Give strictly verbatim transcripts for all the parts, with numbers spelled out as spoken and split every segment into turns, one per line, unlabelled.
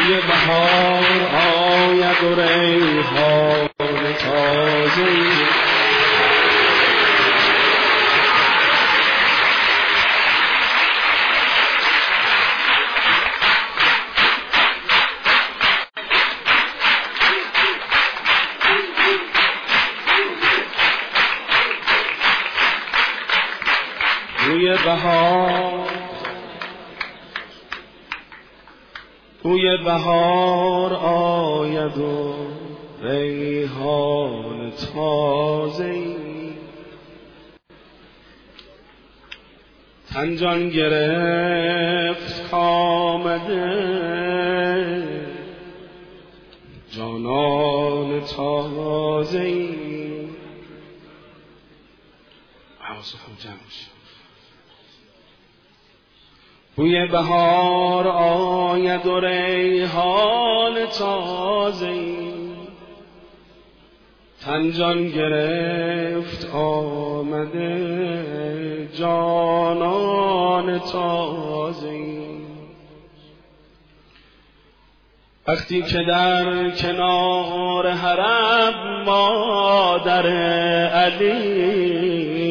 بوی بهار آید و ریحان تازه بوی بهار بوی بهار آید و ریحان تازه‌ای تن جان گرفت کامده جانان تازه‌ای حواسم جمع شد. بوی بهار آید و ریحان تازه‌ای تن جان گرفت آمده جانان تازه‌ای وقتی که در کنار حرم مادر علی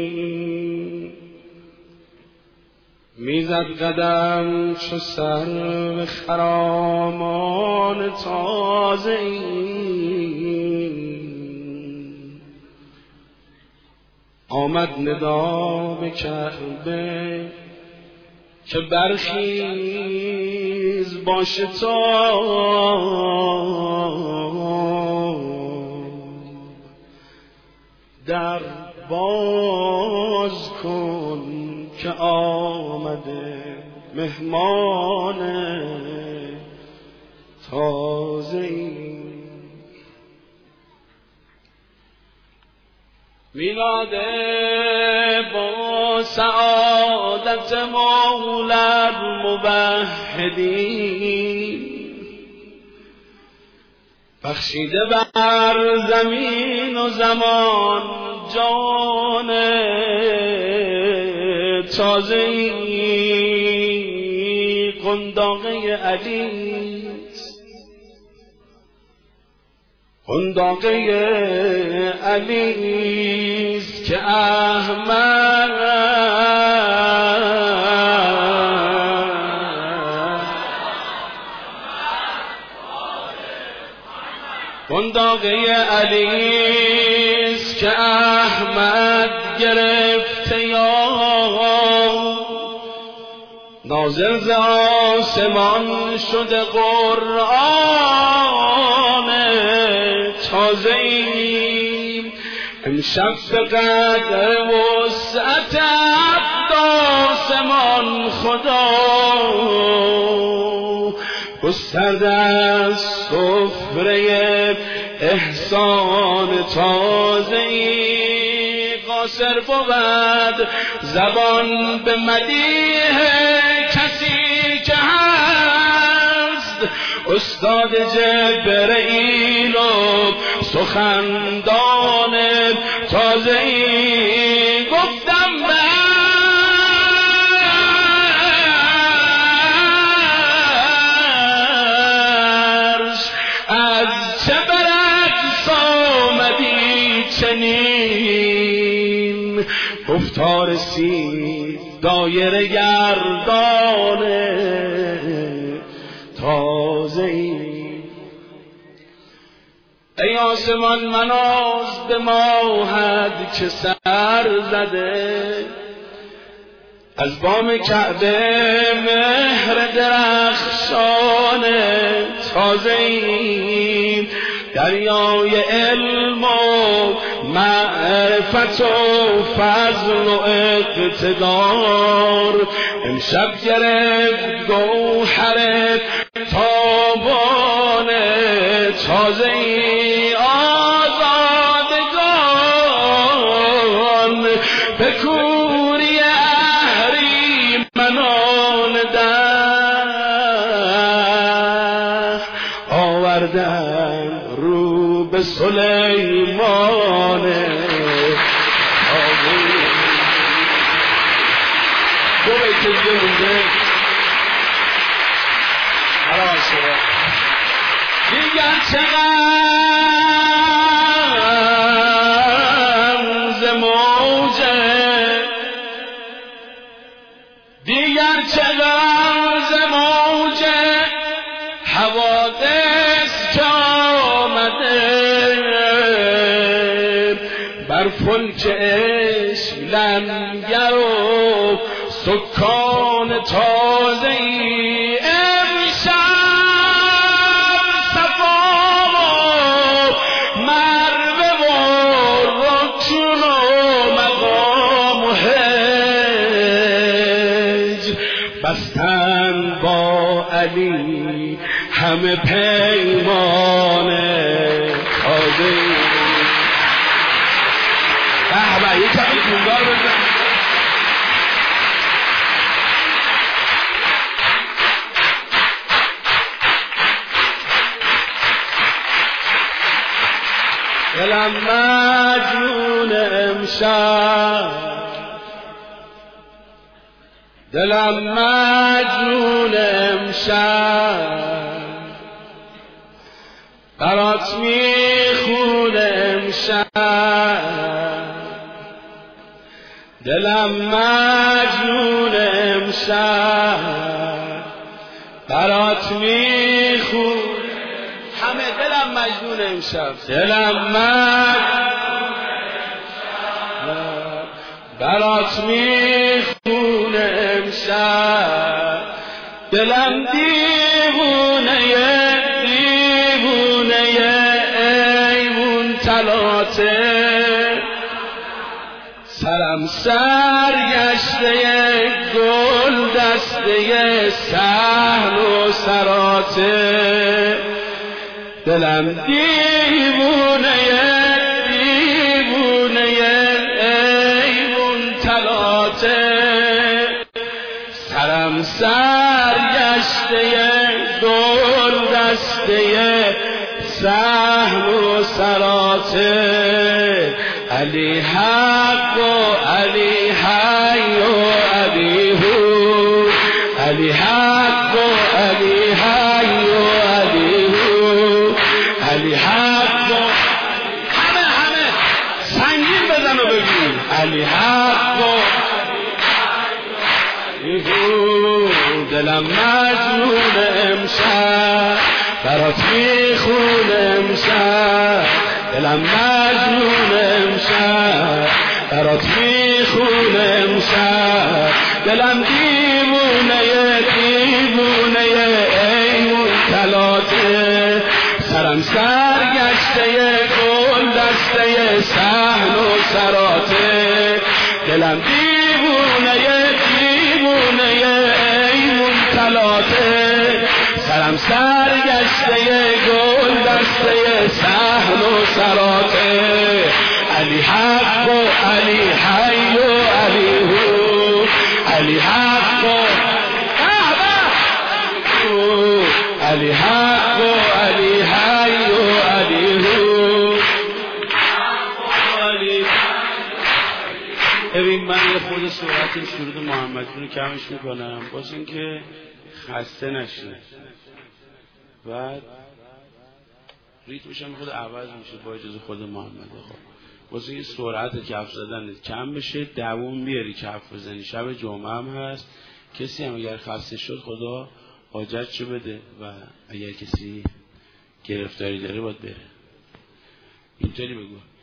میزد قدم چو سرو خرامان تازه‌ای آمد ندا به کعبه که برخیز باش تو در باز کن که آمده مهمان تازه‌ای میلاد با سعادت مولد مبهدی بخشیده بر زمین و زمان جان تازه‌ای قنداقه علی قنداقه علیست که احمد قنداقه علیست که احمد گرفته یاد نازل ز آسمان شده قرآن تازه‌ای امشب به قدر وسعت آسمان خدا گسترده از سفره احسان تازه‌ای قاصر بود زبان به مدیح کسی که هست استاد جبرئیل و سخندان تازه‌ای گفتم برش از چه برعکس آمدی چنین گفتار سی دایره گردان تازه‌ای ای آسمان مناز به ماهد که سر زده از بام کعبه مهر درخشان تازه‌ای دریای علم و معرفت و فضل و اقتدار امشب گرفت گوهر تابان تازه‌ای آزادگان به کوری اهریمنان ده آوردن رو به سلیمان دو بیت دیگه مونده. خلاص شما. دیگر چقدر ز موجه، دیگر چقدر ز موجه حوادث که آمده، بر فلک عشق لنگر و سکان تازه‌ای امشب صفا و مروه و رکن و مقام و حج بستن با علی همه پیمان تازه‌ای. به به یک کمی پولدار بزن. دلم مجنون امشب، دلم مجنون امشب، برات میخونه امشب، دلم مجنون امشب، برات میخونه، همه دلم مجنون امشب، دلم مجنون امشب، برات میخونه امشب، دلم دیوونه دیوونه ایمون تلاته، سرم سرگشته گل دسته صحن و سراته، دلم دیوونه دیوونه ایمون تلاته، سرم سرگشته گل دسته صحن و سراته، علی حق و علی حی و علی هو، علی حق و علی حی و علی هو، علی حق و همه همه سنگین بزن و بگیم علی حق و علی هو. دلم مجنون امشب، برات میخونه امشب، دلم مجنون امشب، برات میخونه امشب، دلم دیوونه دیوونه ایمون تلاته، سرم سرگشته گل دسته صحن و سراته، دلم دیوونه دیوونه ایمون تلاته، سرم سرگشته گل دسته صحن و سراته، علی حق و علی حی و علی هو، علی حق و علی حق و علی حی و علی هو. ببین من یه خود صورت شروط محمدی رو کمش میکنم باز این که خسته نشید، بعد ریتمش هم خود عوض میشه با اجازه خود محمد. خب واسه این سرعت کف زدن کم بشه، دووم بیاری کف بزنی. شب جمعه هم هست، کسی هم اگر خسته شد خدا حاجتشو بده و اگر کسی گرفتاری داره باید بره. اینطوری بگو.